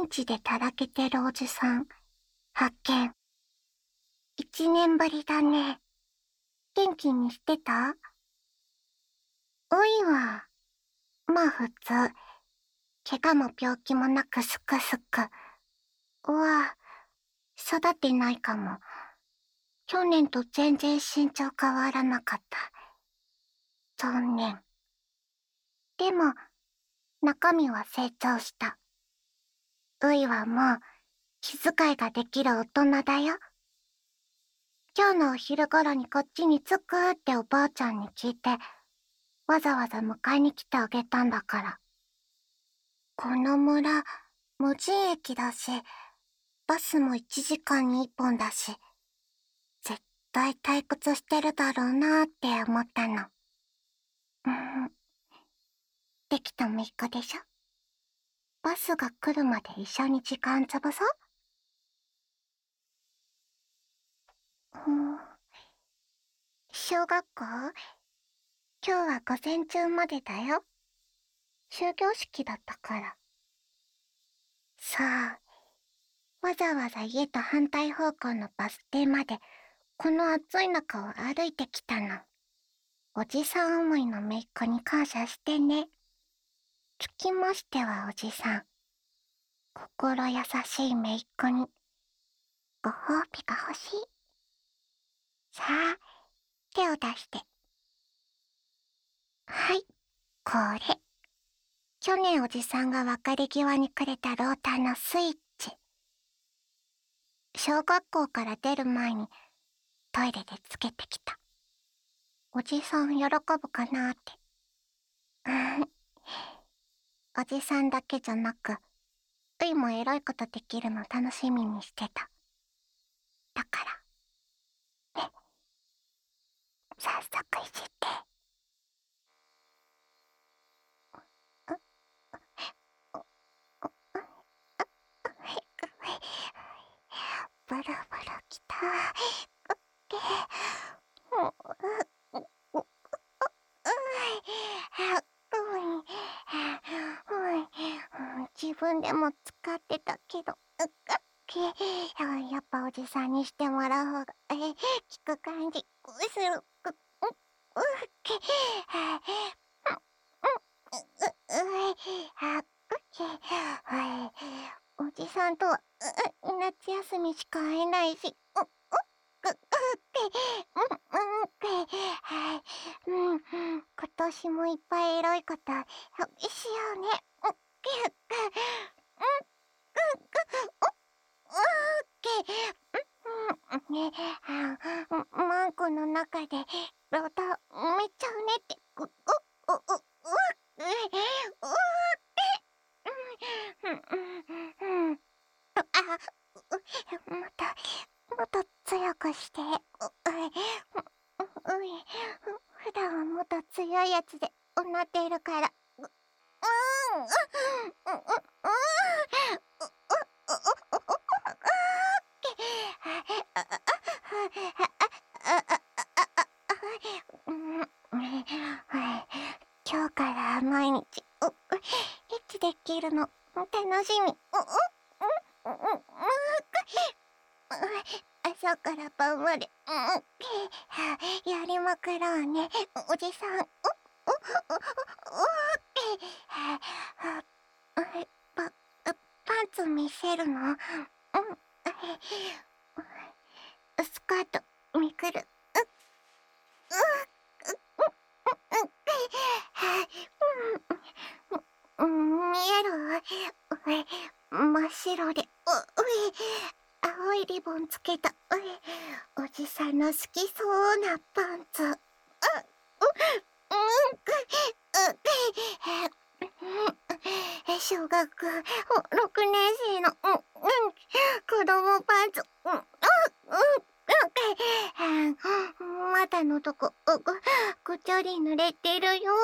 ンチでたらけてるおじさん、発見。1年ぶりだね。元気にしてた？おいは、まあ普通。怪我も病気もなくすくすく。育てないかも。去年と全然身長変わらなかった。残念。でも、中身は成長した。ういはもう、気遣いができる大人だよ。今日のお昼頃にこっちに着くっておばあちゃんに聞いて、わざわざ迎えに来てあげたんだから。この村、無人駅だし、バスも1時間に1本だし、絶対退屈してるだろうなーって思ったの。できた6日でしょ？バスが来るまで一緒に時間潰そう？小学校？今日は午前中までだよ。終業式だったから。さあ、わざわざ家と反対方向のバス停まで、この暑い中を歩いてきたの。おじさん思いの姪っ子に感謝してね。つきましてはおじさん。心優しい姪っ子に、ご褒美が欲しい。さあ、手を出して。はい、これ。去年おじさんが別れ際にくれたローターのスイッチ。小学校から出る前にトイレでつけてきた。おじさん喜ぶかなって。おじさんだけじゃなく、ういもエロいことできるの楽しみにしてた。だから、ね。早速いじって。ブルブルきた。自分でも使ってたけど、やっぱおじさんにしてもらう方が効く感じする。おじさんとは夏休みしか会えないし、今年もいっぱいエロいことしようね。マンコの中でロータ埋めちゃうねって。もっと強くして。普段はもっと強いやつでなっているから。今日から毎日エッチできるの楽しみ。朝から晩までやりまくろうね、おじさん。パンツ見せるの？スカートめくる。見える？真っ白で青いリボンつけたおじさんの好きそうなパンツ。小学6年生の子供パンツ。股のとこぐちょり濡れてるよ。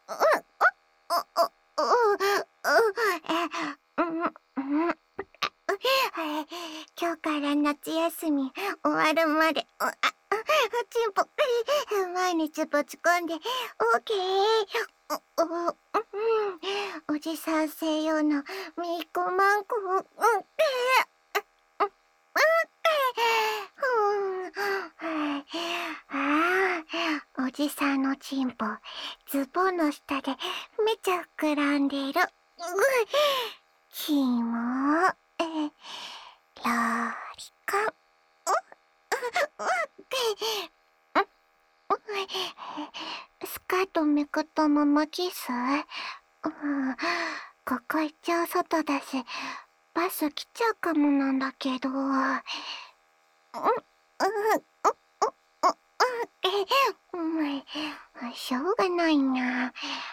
今日から夏休み終わるまでチンポ毎日ぶち込んでオーケー。 おじさん専用のメイクマンク、おじさんのチンポ、ズボンの下でめちゃ膨らんでる。キモロリカン。スカートめくったままキス。ここ一応外だし、バス来ちゃうかもなんだけど。しょうがないな。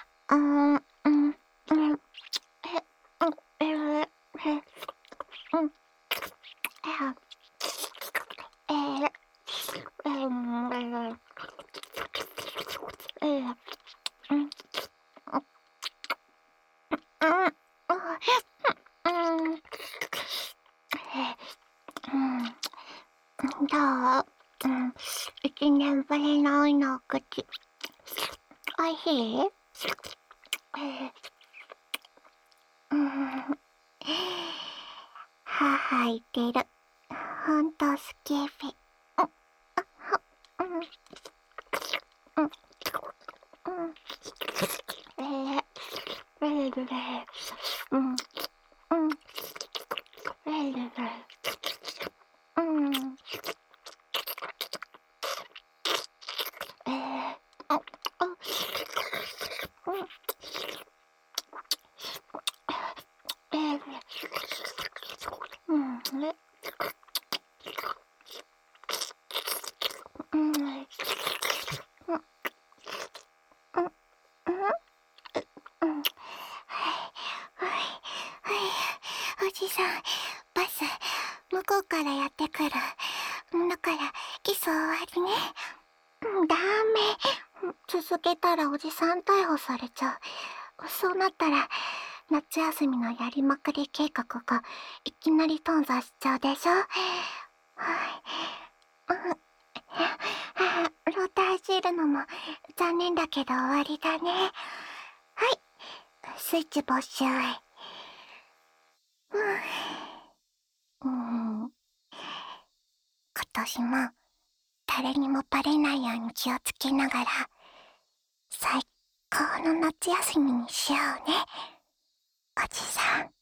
どう？一年ぶりの愛の口。おいしい？歯いてる。ほんとスキーフィ。おじさん、バス、向こうからやってくる。だから、キス終わりね。ダメ。続けたらおじさん逮捕されちゃう。そうなったら、夏休みのやりまくり計画がいきなり頓挫しちゃうでしょ。ロータ走るのも残念だけど終わりだね。はい、スイッチ没収。今年も誰にもバレないように気をつけながら最高の夏休みにしようね、おじさん。